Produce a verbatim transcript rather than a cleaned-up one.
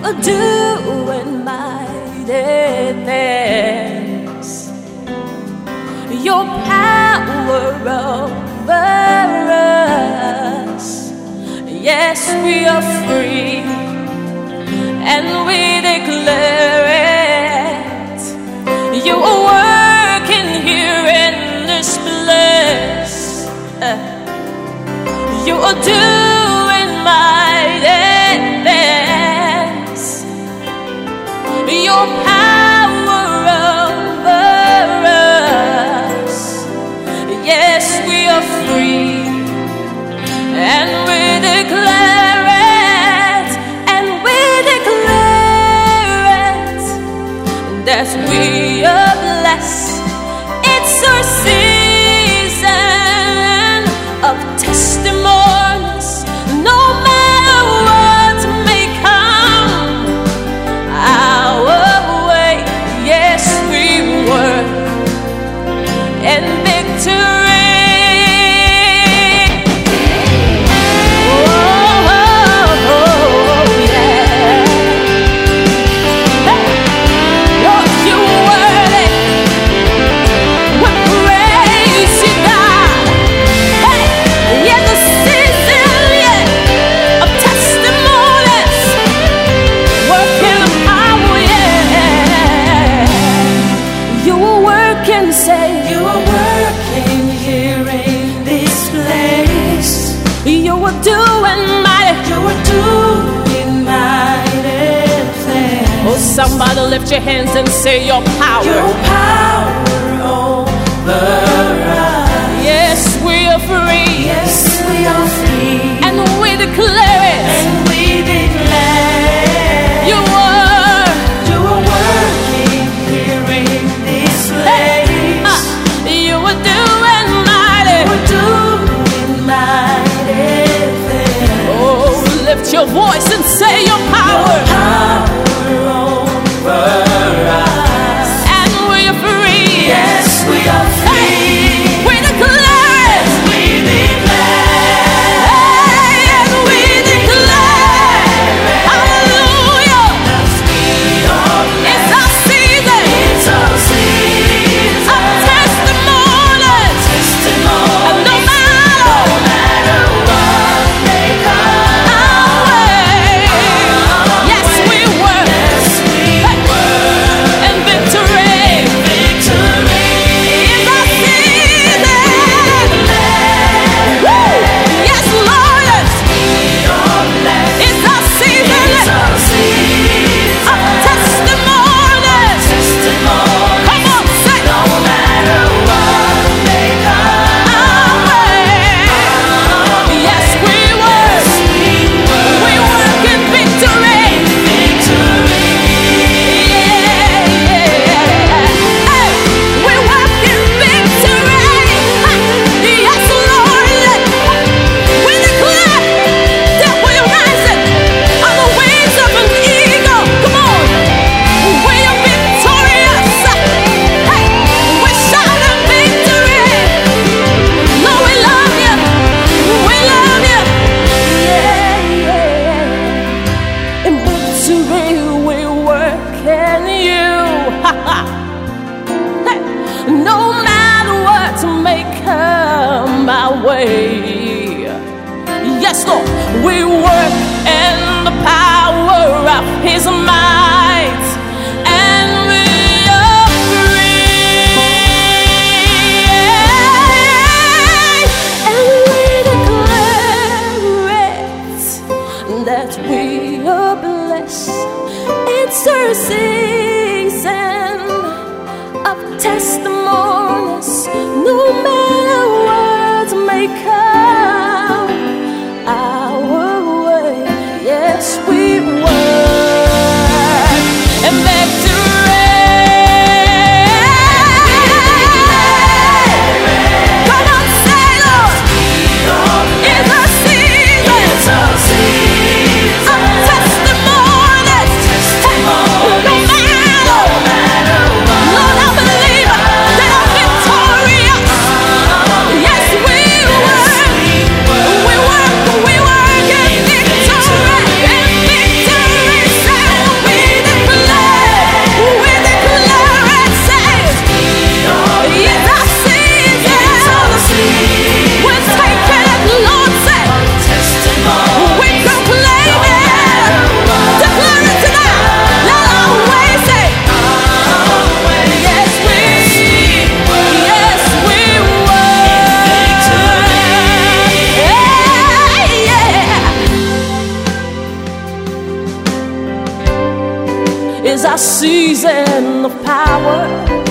are doing mighty things. Your power over us. Yes, we are free, and we declare it. You are working here in this place. You are doing mighty things. Your power over us. Yes, we are free, and we declare it, and we declare it, that we are blessed. It's our season of testimonies. No matter what may come our way, yes, we work in victory. Somebody lift your hands and say your power. Your power over us. Yes, we are free. Yes, we are free. And we declare it. And we declare you are. You are working here in this place. Uh, you are doing mighty. You are doing mighty things. Oh, lift your voice and say your power. Your power. And we are free. Yes, we are free. Hey, we declare. Yes, we declare. Hey, and we declare. Hallelujah. Yes, we are blessed. It's our season. It's our season of testimonies. Testimonies. And no matter, no matter what may come our way. Yes, we work. Yes, we work in victory. Victory is our season. Woo! Yes, Lord. We are blessed. It's our season. It's our season of testimonies. Testimonies. Come on, say. No matter what may come our way. Yes, we work. we work We work in victory. victory. Yeah, yeah. Hey, we work in victory. Yes, Lord. We declare that we're rising on the wings of an eagle. Come on. We are victorious. Hey, we shout in victory. Lord, we love you. We love you. Yeah, yeah. In victory we work in you. Hey, no matter what may come our way. Yes, Lord, we work in the power of His might, and we are free. And we declare it, that we are blessed. It's our season of testimonies. No matter what may come our way. Yes, we work. a season of power.